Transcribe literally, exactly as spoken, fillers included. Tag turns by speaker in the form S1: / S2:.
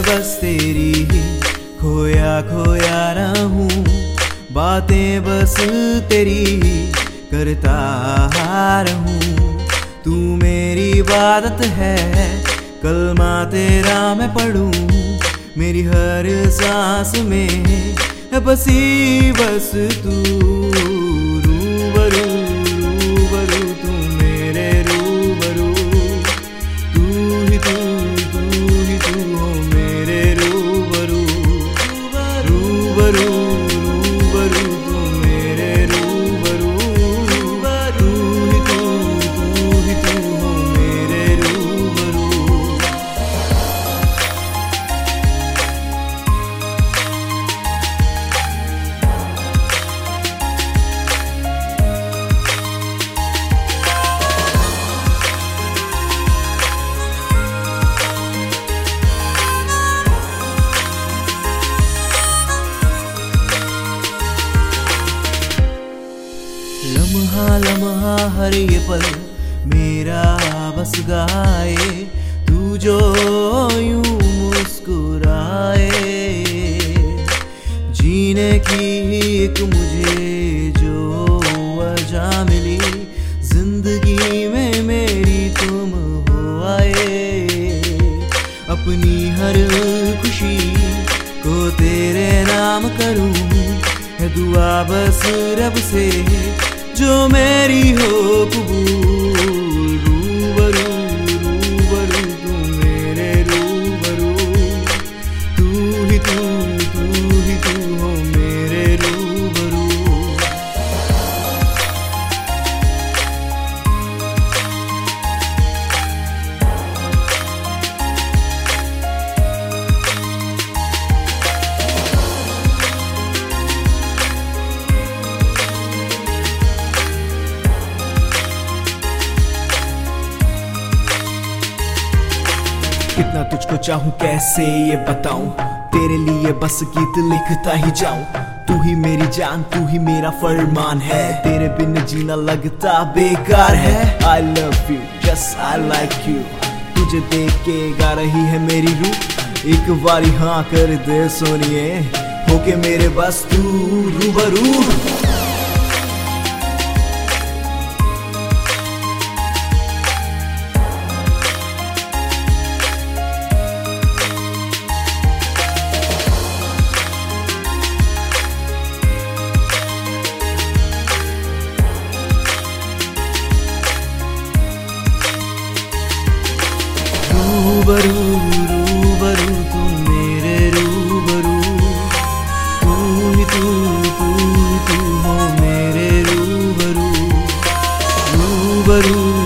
S1: बस तेरी ही खोया खोया रहूं, बातें बस तेरी ही करता रहूं। तू मेरी इबादत है, कलमा तेरा मैं पढ़ूं, मेरी हर सांस में है बसी बस तू। रूबरू रूबरू तू मेरे रूबरू, तू ही तू तू ही तू हो मेरे रूबरू। रूबरू रूबरू तू मेरे रूबरू, तू ही तू तू ही तू हो मेरे रूबरू। लम्हा लम्हा हर ये पल मेरा बस गाए, तू जो यूं मुस्कुराए। जीने की एक मुझे जो वजह मिली, जिंदगी में मेरी तुम हो आए। अपनी हर खुशी को तेरे नाम करूं, है दुआ बस रब से जो मेरी हो कबूल। रूबरू रूबरू तू मेरे रूबरू, तू ही तू तू ही तू हो मेरे रूबरू। कितना तुझको चाहूं कैसे ये बताऊं, तेरे लिए बस गीत लिखता ही जाऊं। तू ही मेरी जान, तू ही मेरा फरमान है, तेरे बिन जीना लगता बेकार है। I love you, just I like you, तुझे देख के गा रही है मेरी रूह। एक बारी हाँ कर दे सोनिए, होके मेरे बस तू रूबरू। रूबरू रूबरू तू मेरे रूबरू, तू ही तू तू ही तू हो मेरे रूबरू। रूबरू